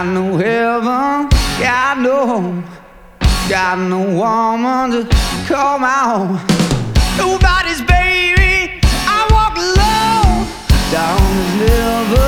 no heaven, got no home, got no woman to call my own. Nobody's baby, I walk alone down this river.